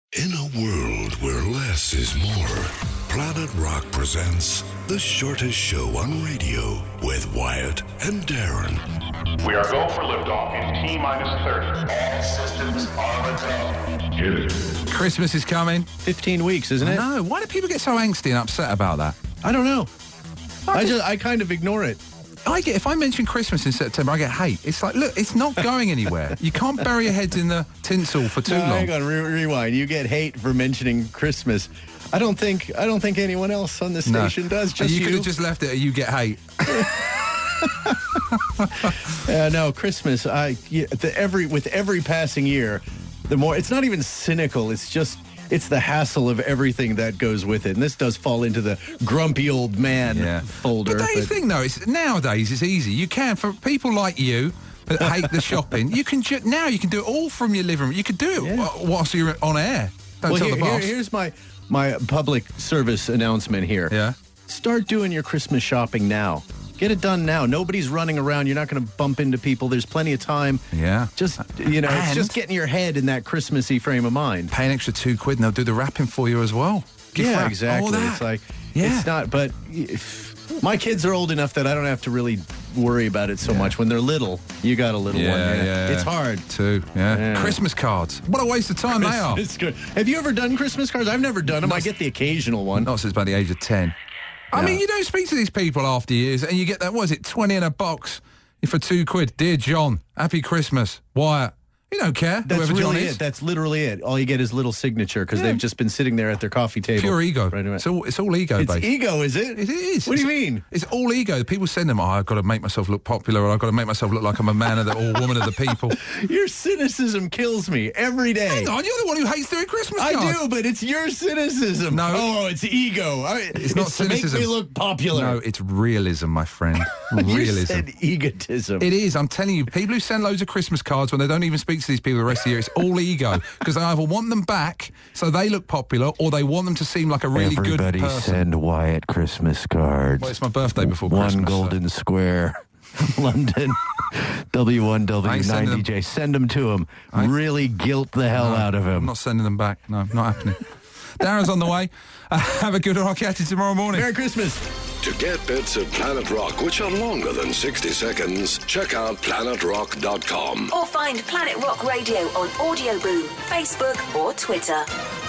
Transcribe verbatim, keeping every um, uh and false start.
In a world where less is more, Planet Rock presents the shortest show on radio with Wyatt and Darren. We are go for liftoff in T minus thirty. All systems are go. Get it. Christmas is coming. fifteen weeks, isn't it? No, why do people get so angsty and upset about that? I don't know. I I just- just I kind of ignore it. I get if I mention Christmas in September, I get hate. It's like, look, it's not going anywhere. You can't bury your heads in the tinsel for too No, long. hang on, re- rewind. You get hate for mentioning Christmas. I don't think I don't think anyone else on the No. station does. Just you you. could have just left it at you get hate. Uh, no, Christmas. I yeah, the, every with every passing year, the more it's not even cynical. It's just it's the hassle of everything that goes with it. And this does fall into the grumpy old man Yeah. folder. But don't you think, though, it's, nowadays it's easy. You can, for people like you that hate the shopping, you can ju- now you can do it all from your living room. You could do it Yeah. wh- whilst you're on air. Don't well, tell here, the here- boss. here's my my public service announcement here. Yeah. Start doing your Christmas shopping now. Get it done now. Nobody's running around. You're not going to bump into people. There's plenty of time. Yeah. Just, you know, it's And- just getting your head in that Christmassy frame of mind. Pay an extra two quid and they'll do the wrapping for you as well. Gift yeah, wrap, all exactly. that. It's like, Yeah. it's not, but if, my kids are old enough that I don't have to really worry about it so Yeah. much. When they're little, you got a little Yeah, one. Yeah. yeah. It's hard. Too, yeah. Yeah. Christmas cards. What a waste of time they are. It's good. Have you ever done Christmas cards? I've never done them. I get the occasional one. Not since about the age of ten. I No. mean, you don't speak to these people after years and you get that, what is it, twenty in a box for two quid. Dear John, happy Christmas. Wyatt. You don't care, That's whoever John really is. it. That's literally it. All you get is little signature because Yeah. they've just been sitting there at their coffee table. Pure ego. Right away. It's all, it's all ego It's based. ego, is it? It is. What do you It's- mean? It's all ego. People send them, oh, I've got to make myself look popular, or I've got to make myself look like I'm a man of the, or woman of the people. Your cynicism kills me every day. Hang on, you're the one who hates doing Christmas I cards. do, but it's your cynicism. No. Oh, it's ego. I, It's not to make cynicism. me look popular. No, it's realism, my friend. You Realism. said egotism. It is. I'm telling you, people who send loads of Christmas cards when they don't even speak to these people the rest of the year, it's all ego. Because they either want them back so they look popular, or they want them to seem like a really Everybody good person. send Wyatt Christmas cards. Well, it's my birthday before One Christmas. so- Golden Square, London, W one I W ain't sending ninety J. Send them to him. I ain't- Really guilt the hell No, out of I'm him. not sending them back. No, not happening. Darren's on the way. Uh, have a good one. I'll catch you tomorrow morning. Merry Christmas. To get bits of Planet Rock, which are longer than sixty seconds, check out planet rock dot com. Or find Planet Rock Radio on Audio Boom, Facebook or Twitter.